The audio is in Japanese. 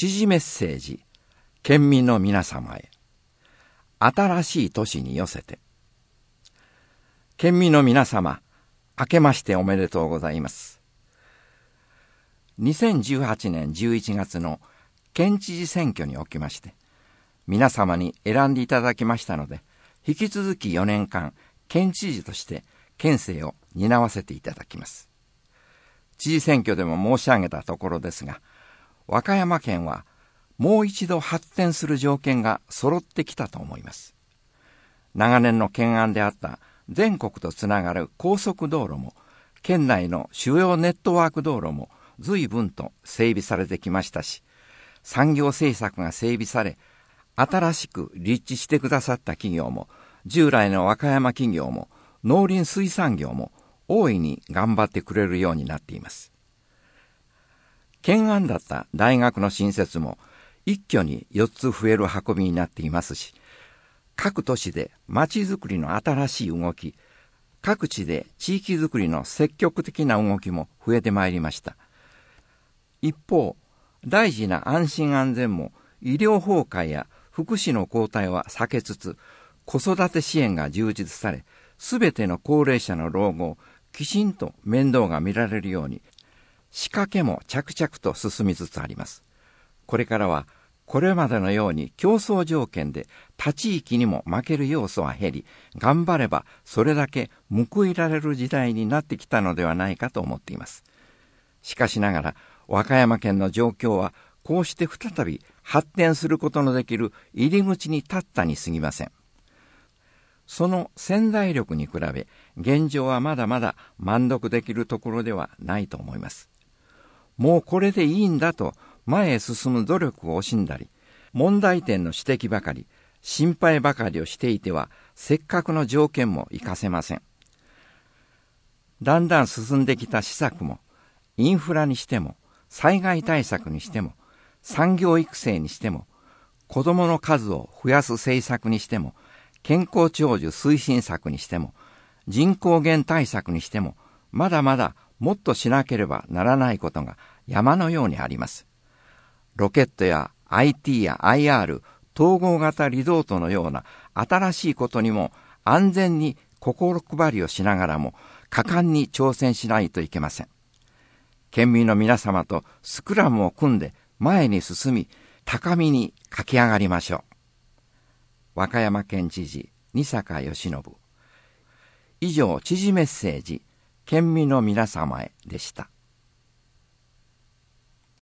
知事メッセージ、県民の皆様へ。新しい年に寄せて。県民の皆様、明けましておめでとうございます。2018年11月の県知事選挙におきまして、皆様に選んでいただきましたので、引き続き4年間、県知事として県政を担わせていただきます。知事選挙でも申し上げたところですが、和歌山県はもう一度発展する条件が揃ってきたと思います。長年の懸案であった全国とつながる高速道路も、県内の主要ネットワーク道路も随分と整備されてきましたし、産業政策が整備され、新しく立地してくださった企業も、従来の和歌山企業も、農林水産業も大いに頑張ってくれるようになっています。懸案だった大学の新設も一挙に4つ増える運びになっていますし、各都市で町づくりの新しい動き、各地で地域づくりの積極的な動きも増えてまいりました。一方、大事な安心安全も医療崩壊や福祉の後退は避けつつ、子育て支援が充実され、すべての高齢者の老後をきちんと面倒が見られるように、仕掛けも着々と進みつつあります。これからは、これまでのように競争条件で他地域にも負ける要素は減り、頑張ればそれだけ報いられる時代になってきたのではないかと思っています。しかしながら、和歌山県の状況は、こうして再び発展することのできる入り口に立ったに過ぎません。その潜在力に比べ、現状はまだまだ満足できるところではないと思います。もうこれでいいんだと前へ進む努力を惜しんだり、問題点の指摘ばかり、心配ばかりをしていては、せっかくの条件も活かせません。だんだん進んできた施策も、インフラにしても、災害対策にしても、産業育成にしても、子どもの数を増やす政策にしても、健康長寿推進策にしても、人口減対策にしても、まだまだもっとしなければならないことが山のようにあります。ロケットや IT や IR、統合型リゾートのような新しいことにも安全に心配りをしながらも果敢に挑戦しないといけません。県民の皆様とスクラムを組んで前に進み、高みに駆け上がりましょう。和歌山県知事、仁坂義信。以上、知事メッセージ、県民の皆様へでした。